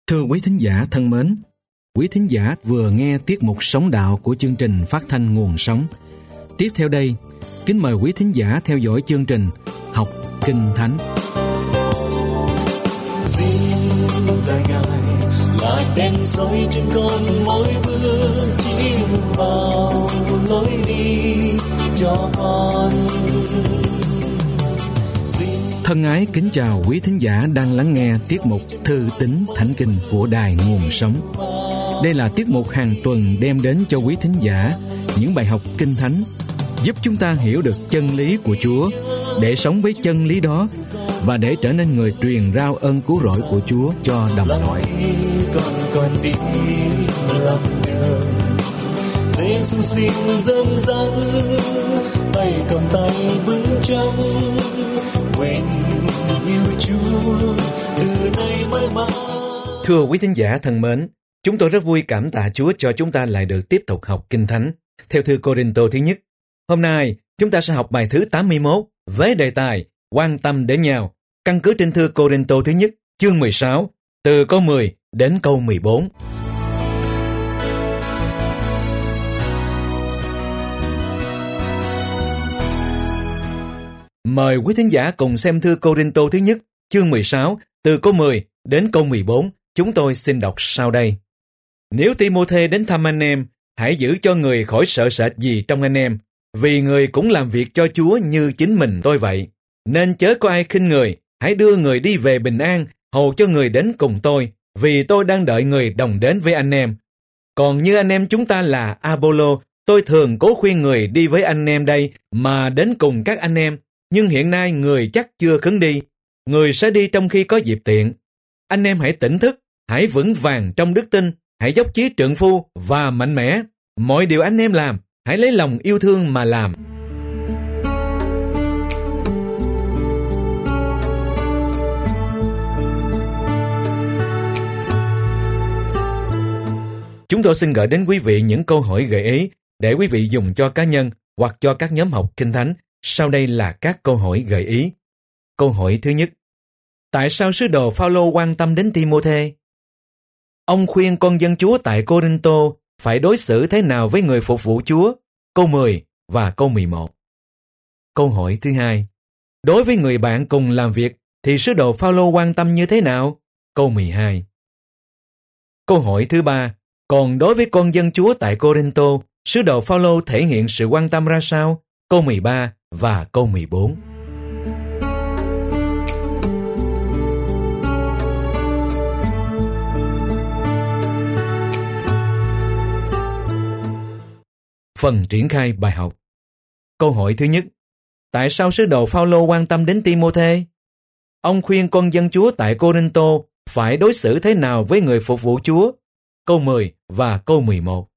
Thưa quý thính giả thân mến, quý thính giả vừa nghe tiết mục Sống Đạo của chương trình phát thanh Nguồn Sống. Tiếp theo đây, kính mời quý thính giả theo dõi chương trình Học Kinh Thánh. Xin đại ngài là đèn soi trên con mỗi bước chiếu vào lối đi cho con. Thân ái kính chào quý thính giả đang lắng nghe tiết mục Thư tín Thánh Kinh của Đài Nguồn Sống. Đây là tiết mục hàng tuần đem đến cho quý thính giả những bài học Kinh Thánh, giúp chúng ta hiểu được chân lý của Chúa, để sống với chân lý đó và để trở nên người truyền rao ơn cứu rỗi của Chúa cho đồng loại. Con đi làm đường, Giê-xu xin dẫn dắt, tay cầm tay vững chắc, nguyện yêu Chúa từ nay mãi mãi. Thưa quý thính giả thân mến, chúng tôi rất vui cảm tạ Chúa cho chúng ta lại được tiếp tục học Kinh Thánh theo thư Cô-rinh-tô thứ nhất. Hôm nay chúng ta sẽ học bài thứ 81 với đề tài quan tâm đến nhau, căn cứ trên thư Cô-rinh-tô thứ nhất chương 16 từ câu 10 đến câu 14. Mời quý thính giả cùng xem thư Cô-rinh-tô thứ nhất chương 16 từ câu 10 đến câu 14. Chúng tôi xin đọc sau đây. Nếu Ti-mô-thê đến thăm anh em, hãy giữ cho người khỏi sợ sệt gì trong anh em, vì người cũng làm việc cho Chúa như chính mình tôi vậy. Nên chớ có ai khinh người, hãy đưa người đi về bình an, hầu cho người đến cùng tôi, vì tôi đang đợi người đồng đến với anh em. Còn như anh em chúng ta là A-bô-lô, tôi thường cố khuyên người đi với anh em đây mà đến cùng các anh em, nhưng hiện nay người chắc chưa khấn đi. Người sẽ đi trong khi có dịp tiện. Anh em hãy tỉnh thức, hãy vững vàng trong đức tin, hãy dốc chí trượng phu và mạnh mẽ. Mọi điều anh em làm, hãy lấy lòng yêu thương mà làm. Chúng tôi xin gửi đến quý vị những câu hỏi gợi ý để quý vị dùng cho cá nhân hoặc cho các nhóm học Kinh Thánh. Sau đây là các câu hỏi gợi ý. Câu hỏi thứ nhất. Tại sao sứ đồ Phao-lô quan tâm đến Ti-mô-thê? Ông khuyên con dân Chúa tại Cô-rinh-tô phải đối xử thế nào với người phục vụ Chúa? Câu 10 và câu 11. Câu hỏi thứ hai. Đối với người bạn cùng làm việc thì sứ đồ Phao-lô quan tâm như thế nào? Câu 12. Câu hỏi thứ ba. Còn đối với con dân Chúa tại Cô-rinh-tô, sứ đồ Phao-lô thể hiện sự quan tâm ra sao? Câu 13 và câu 14. Phần triển khai bài học. Câu hỏi thứ nhất. Tại sao sứ đồ Phao-lô quan tâm đến Ti-mô-thê? Ông khuyên con dân Chúa tại Cô-rinh-tô phải đối xử thế nào với người phục vụ Chúa? Câu 10 và câu 11.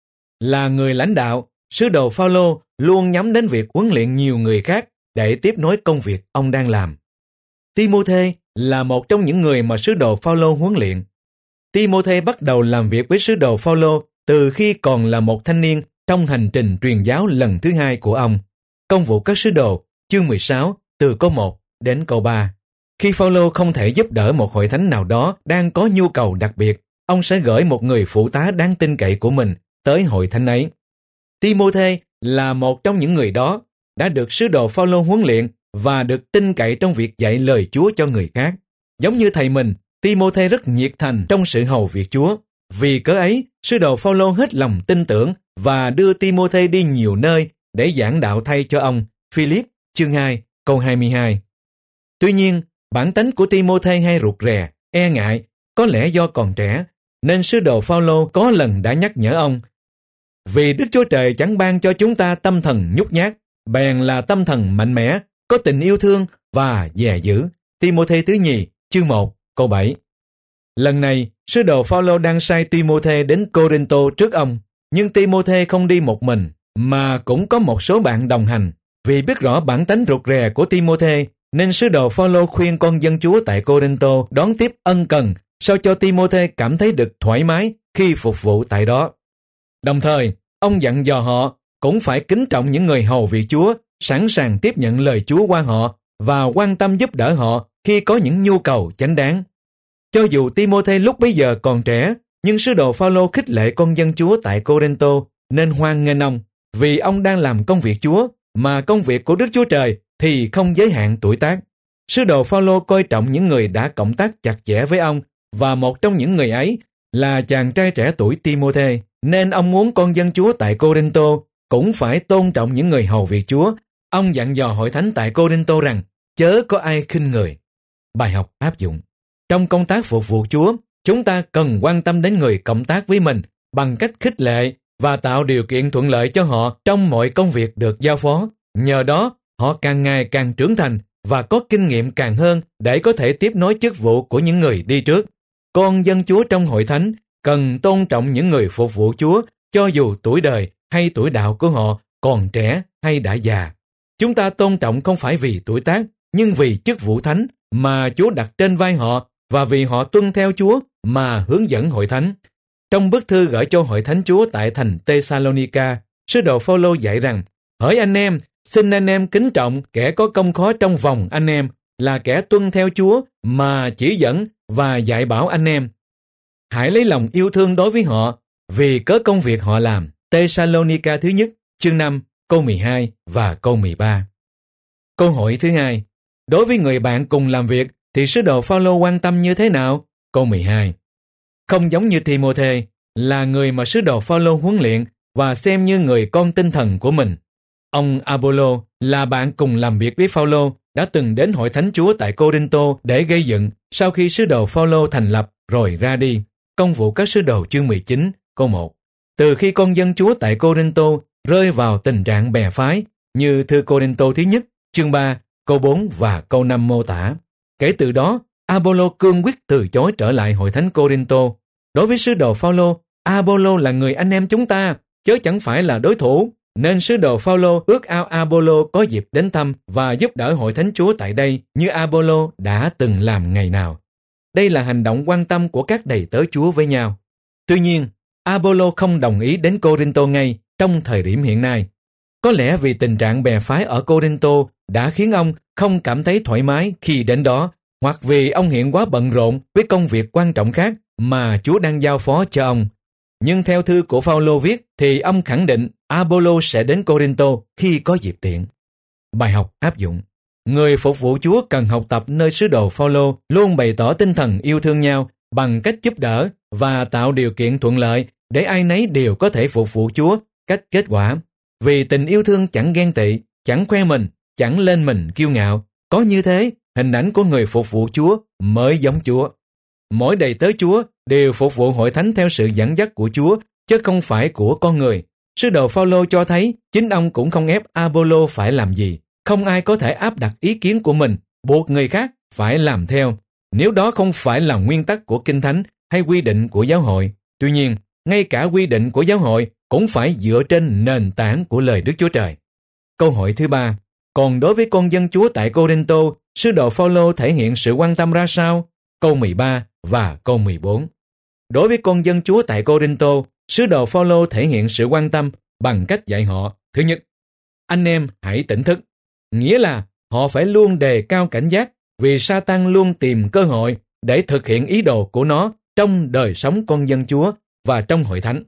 Là người lãnh đạo, sứ đồ Phao-lô luôn nhắm đến việc huấn luyện nhiều người khác để tiếp nối công việc ông đang làm. Ti-mô-thê là một trong những người mà sứ đồ Phao-lô huấn luyện. Ti-mô-thê bắt đầu làm việc với sứ đồ Phao-lô từ khi còn là một thanh niên trong hành trình truyền giáo lần thứ hai của ông. Công vụ các sứ đồ, chương 16, từ câu 1 đến câu 3. Khi Phao-lô không thể giúp đỡ một hội thánh nào đó đang có nhu cầu đặc biệt, ông sẽ gửi một người phụ tá đáng tin cậy của mình tới hội thánh ấy. Ti-mô-thê là một trong những người đó, đã được sứ đồ Phao-lô huấn luyện và được tin cậy trong việc dạy lời Chúa cho người khác. Giống như thầy mình, Ti-mô-thê rất nhiệt thành trong sự hầu việc Chúa. Vì cớ ấy, sứ đồ Phao-lô hết lòng tin tưởng và đưa Ti-mô-thê đi nhiều nơi để giảng đạo thay cho ông. Philip, chương 2, câu 22. Tuy nhiên, bản tánh của Ti-mô-thê hay rụt rè, e ngại, có lẽ do còn trẻ, nên sứ đồ Phao-lô có lần đã nhắc nhở ông. Vì Đức Chúa Trời chẳng ban cho chúng ta tâm thần nhút nhát, bèn là tâm thần mạnh mẽ, có tình yêu thương và dè dữ. Ti-mô-thê thứ nhì, chương 1, câu 7. Lần này, sứ đồ Phao-lô đang sai Ti-mô-thê đến Cô-rinh-tô trước ông, nhưng Ti-mô-thê không đi một mình, mà cũng có một số bạn đồng hành. Vì biết rõ bản tánh rụt rè của Ti-mô-thê, nên sứ đồ Phao-lô khuyên con dân Chúa tại Cô-rinh-tô đón tiếp ân cần, sao cho Ti-mô-thê cảm thấy được thoải mái khi phục vụ tại đó. Đồng thời, ông dặn dò họ cũng phải kính trọng những người hầu việc Chúa, sẵn sàng tiếp nhận lời Chúa qua họ và quan tâm giúp đỡ họ khi có những nhu cầu chánh đáng. Cho dù Timôthê lúc bấy giờ còn trẻ, nhưng sứ đồ Phao-lô khích lệ con dân Chúa tại Cô-rinh-tô nên hoan nghênh ông, vì ông đang làm công việc Chúa, mà công việc của Đức Chúa Trời thì không giới hạn tuổi tác. Sứ đồ Phao-lô coi trọng những người đã cộng tác chặt chẽ với ông, và một trong những người ấy là chàng trai trẻ tuổi Timôthê, nên ông muốn con dân Chúa tại Cô-rinh-tô cũng phải tôn trọng những người hầu việc Chúa. Ông dặn dò hội thánh tại Cô-rinh-tô rằng chớ có ai khinh người. Bài học áp dụng: trong công tác phục vụ Chúa, chúng ta cần quan tâm đến người cộng tác với mình bằng cách khích lệ và tạo điều kiện thuận lợi cho họ trong mọi công việc được giao phó. Nhờ đó, họ càng ngày càng trưởng thành và có kinh nghiệm càng hơn để có thể tiếp nối chức vụ của những người đi trước. Con dân Chúa trong hội thánh cần tôn trọng những người phục vụ Chúa, cho dù tuổi đời hay tuổi đạo của họ còn trẻ hay đã già. Chúng ta tôn trọng không phải vì tuổi tác, nhưng vì chức vụ thánh mà Chúa đặt trên vai họ, và vì họ tuân theo Chúa mà hướng dẫn hội thánh. Trong bức thư gửi cho hội thánh Chúa tại thành Tê-sa-lô-ni-ca, sứ đồ Phao-lô dạy rằng: hỡi anh em, xin anh em kính trọng kẻ có công khó trong vòng anh em, là kẻ tuân theo Chúa mà chỉ dẫn và dạy bảo anh em. Hãy lấy lòng yêu thương đối với họ vì cớ công việc họ làm. Tê-sa-lô-ni-ca thứ nhất, chương 5, câu 12 và câu 13. Câu hỏi thứ hai: đối với người bạn cùng làm việc thì sứ đồ Phao-lô quan tâm như thế nào? Câu 12. Không giống như Timôthê, là người mà sứ đồ Phao-lô huấn luyện và xem như người con tinh thần của mình. Ông Apollo là bạn cùng làm việc với Phao-lô, đã từng đến hội thánh Chúa tại Cô-rinh-tô để gây dựng sau khi sứ đồ Phao-lô thành lập rồi ra đi. Công vụ các sứ đồ chương 19, câu 1. Từ khi con dân Chúa tại Cô-rinh-tô rơi vào tình trạng bè phái, như thư Cô-rinh-tô thứ nhất, chương 3, câu 4 và câu 5 mô tả. Kể từ đó, Apollo cương quyết từ chối trở lại hội thánh Cô-rinh-tô. Đối với sứ đồ Phao-lô, Apollo là người anh em chúng ta, chớ chẳng phải là đối thủ, nên sứ đồ Phao-lô ước ao Apollo có dịp đến thăm và giúp đỡ hội thánh Chúa tại đây như Apollo đã từng làm ngày nào. Đây là hành động quan tâm của các đầy tớ Chúa với nhau. Tuy nhiên, Apollo không đồng ý đến Cô-rinh-tô ngay trong thời điểm hiện nay. Có lẽ vì tình trạng bè phái ở Cô-rinh-tô đã khiến ông không cảm thấy thoải mái khi đến đó, hoặc vì ông hiện quá bận rộn với công việc quan trọng khác mà Chúa đang giao phó cho ông. Nhưng theo thư của Phao-lô viết thì ông khẳng định Apollo sẽ đến Cô-rinh-tô khi có dịp tiện. Bài học áp dụng: người phục vụ Chúa cần học tập nơi sứ đồ Phao-lô luôn bày tỏ tinh thần yêu thương nhau bằng cách giúp đỡ và tạo điều kiện thuận lợi để ai nấy đều có thể phục vụ Chúa cách kết quả. Vì tình yêu thương chẳng ghen tị, chẳng khoe mình, chẳng lên mình kiêu ngạo. Có như thế, hình ảnh của người phục vụ Chúa mới giống Chúa. Mỗi đầy tớ Chúa đều phục vụ hội thánh theo sự dẫn dắt của Chúa, chứ không phải của con người. Sứ đồ Phao-lô cho thấy chính ông cũng không ép Apollo phải làm gì. Không ai có thể áp đặt ý kiến của mình, buộc người khác phải làm theo, nếu đó không phải là nguyên tắc của Kinh Thánh hay quy định của giáo hội. Tuy nhiên, ngay cả quy định của giáo hội cũng phải dựa trên nền tảng của lời Đức Chúa Trời. Câu hỏi thứ ba: còn đối với con dân Chúa tại Cô-rinh-tô, sứ đồ Phao-lô thể hiện sự quan tâm ra sao? Câu 13 và câu 14. Đối với con dân Chúa tại Cô-rinh-tô, sứ đồ Phao-lô thể hiện sự quan tâm bằng cách dạy họ: thứ nhất, anh em hãy tỉnh thức, nghĩa là họ phải luôn đề cao cảnh giác, vì Sa-tan luôn tìm cơ hội để thực hiện ý đồ của nó trong đời sống con dân Chúa và trong hội thánh.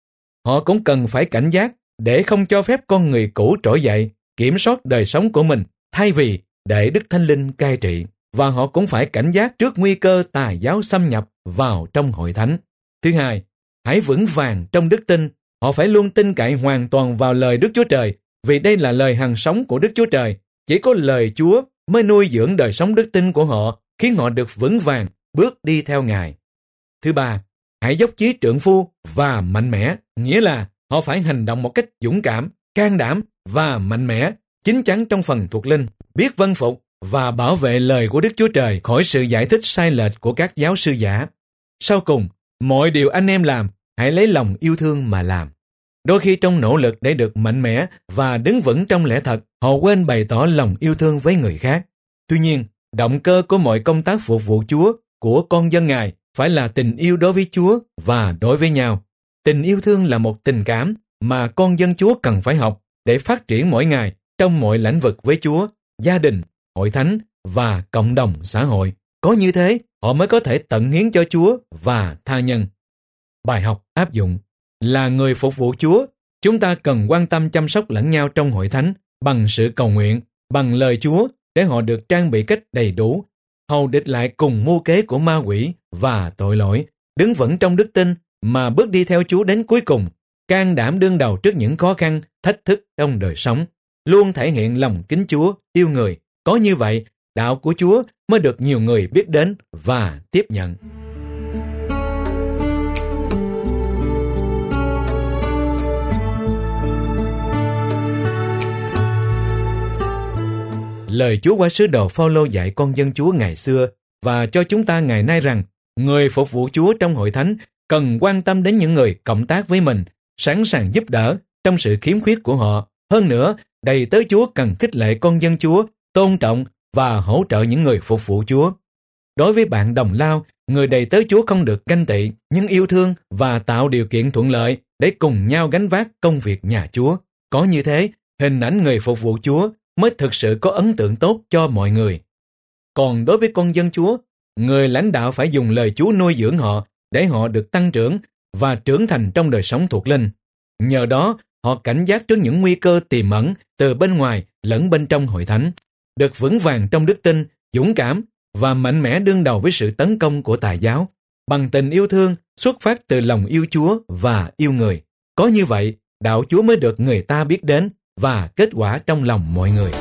Họ cũng cần phải cảnh giác để không cho phép con người cũ trỗi dậy, kiểm soát đời sống của mình, thay vì để Đức Thánh Linh cai trị. Và họ cũng phải cảnh giác trước nguy cơ tà giáo xâm nhập vào trong hội thánh. Thứ hai, hãy vững vàng trong đức tin. Họ phải luôn tin cậy hoàn toàn vào lời Đức Chúa Trời, vì đây là lời hằng sống của Đức Chúa Trời. Chỉ có lời Chúa mới nuôi dưỡng đời sống đức tin của họ, khiến họ được vững vàng bước đi theo Ngài. Thứ ba, hãy dốc chí trượng phu và mạnh mẽ, nghĩa là họ phải hành động một cách dũng cảm, can đảm và mạnh mẽ, chín chắn trong phần thuộc linh, biết vâng phục và bảo vệ lời của Đức Chúa Trời khỏi sự giải thích sai lệch của các giáo sư giả. Sau cùng, mọi điều anh em làm, hãy lấy lòng yêu thương mà làm. Đôi khi trong nỗ lực để được mạnh mẽ và đứng vững trong lẽ thật, họ quên bày tỏ lòng yêu thương với người khác. Tuy nhiên, động cơ của mọi công tác phục vụ Chúa của con dân Ngài phải là tình yêu đối với Chúa và đối với nhau. Tình yêu thương là một tình cảm mà con dân Chúa cần phải học để phát triển mỗi ngày trong mọi lĩnh vực với Chúa, gia đình, hội thánh và cộng đồng xã hội. Có như thế, họ mới có thể tận hiến cho Chúa và tha nhân. Bài học áp dụng: là người phục vụ Chúa, chúng ta cần quan tâm chăm sóc lẫn nhau trong hội thánh bằng sự cầu nguyện, bằng lời Chúa để họ được trang bị cách đầy đủ, hầu địch lại cùng mưu kế của ma quỷ và tội lỗi, đứng vững trong đức tin mà bước đi theo Chúa đến cuối cùng, can đảm đương đầu trước những khó khăn, thách thức trong đời sống, luôn thể hiện lòng kính Chúa, yêu người. Có như vậy, đạo của Chúa mới được nhiều người biết đến và tiếp nhận. Lời Chúa qua sứ đồ Phao-lô dạy con dân Chúa ngày xưa và cho chúng ta ngày nay rằng người phục vụ Chúa trong hội thánh cần quan tâm đến những người cộng tác với mình, sẵn sàng giúp đỡ trong sự khiếm khuyết của họ. Hơn nữa, đầy tớ Chúa cần khích lệ con dân Chúa, tôn trọng và hỗ trợ những người phục vụ Chúa. Đối với bạn đồng lao, người đầy tớ Chúa không được ganh tị, nhưng yêu thương và tạo điều kiện thuận lợi để cùng nhau gánh vác công việc nhà Chúa. Có như thế, hình ảnh người phục vụ Chúa mới thực sự có ấn tượng tốt cho mọi người. Còn đối với con dân Chúa, người lãnh đạo phải dùng lời Chúa nuôi dưỡng họ để họ được tăng trưởng và trưởng thành trong đời sống thuộc linh. Nhờ đó, họ cảnh giác trước những nguy cơ tiềm ẩn từ bên ngoài lẫn bên trong hội thánh, được vững vàng trong đức tin, dũng cảm và mạnh mẽ đương đầu với sự tấn công của tà giáo, bằng tình yêu thương xuất phát từ lòng yêu Chúa và yêu người. Có như vậy, đạo Chúa mới được người ta biết đến và kết quả trong lòng mọi người.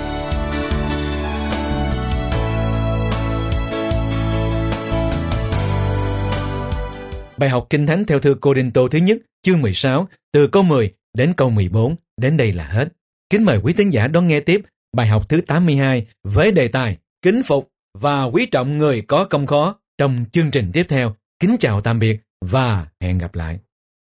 Bài học Kinh Thánh theo thư Cô-rinh-tô thứ nhất, chương 16, từ câu 10 đến câu 14, đến đây là hết. Kính mời quý tín giả đón nghe tiếp bài học thứ 82 với đề tài kính phục và quý trọng người có công khó trong chương trình tiếp theo. Kính chào tạm biệt và hẹn gặp lại.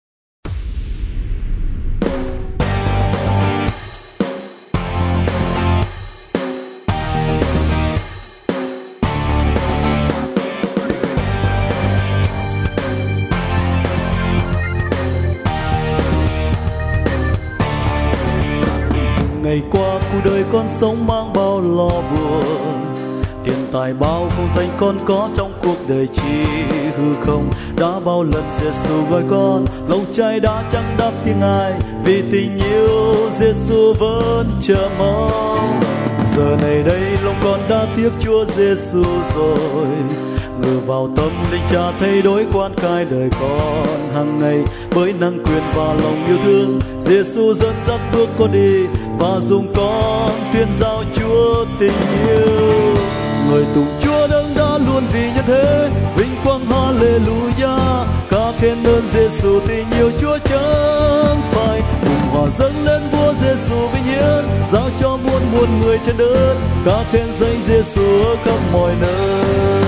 Ngày qua cuộc đời con sống mang bao lo buồn, tiền tài bao không danh con có trong cuộc đời chỉ hư không. Đã bao lần Giêsu gọi con, lòng trái đã chẳng đáp tiếng ai, vì tình yêu Giêsu vẫn chờ mong. Giờ này đây lòng con đã tiếc Chúa Giêsu rồi, ngự vào tâm linh Cha thay đổi quan cai đời con hàng ngày. Bởi năng quyền và lòng yêu thương, Giêsu dẫn dắt bước con đi và dùng con tuyên giao Chúa tình yêu. Người tùng Chúa đấng đã luôn vì nhân thế, vinh quang Hallelujah. Ca khen ơn Giêsu tình yêu Chúa chẳng phai, cùng hòa dâng lên vua Giêsu vinh hiển, giao cho muôn người trên đất. Ca khen danh Giêsu ở khắp mọi nơi.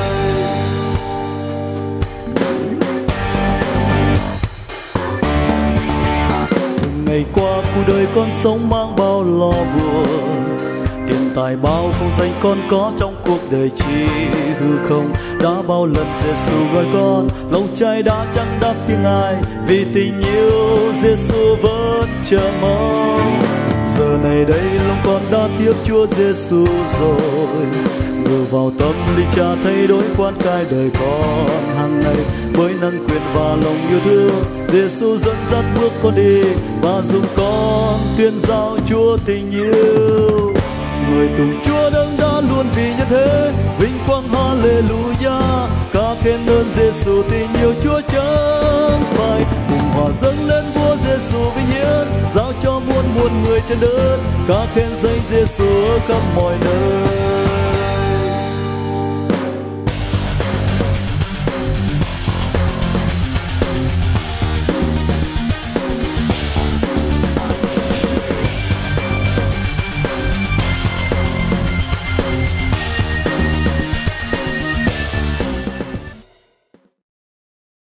Ngày qua cuộc đời con sống mang bao lo buồn, tiền tài bao không danh con có trong cuộc đời chỉ hư không. Đã bao lần Giêsu gọi con, lòng trái đã chẳng đáp tiếng ai, vì tình yêu Giêsu vẫn chờ mong. Giờ này đây lòng con đã tiếc Chúa Giêsu rồi, ngự vào tâm linh Cha thay đổi quan cai đời con hàng ngày. Bởi năng quyền và lòng yêu thương, Giêsu dẫn dắt bước con đi và dùng con tuyên giao Chúa tình yêu. Người tùng Chúa đấng đã luôn vì nhân thế, vinh quang Hallelujah. Ca khen ơn Giêsu tình yêu Chúa chẳng phai, cùng hòa dâng lên vua Giêsu vinh hiển, giao cho muôn người trên đất. Ca khen danh Giêsu ở khắp mọi nơi.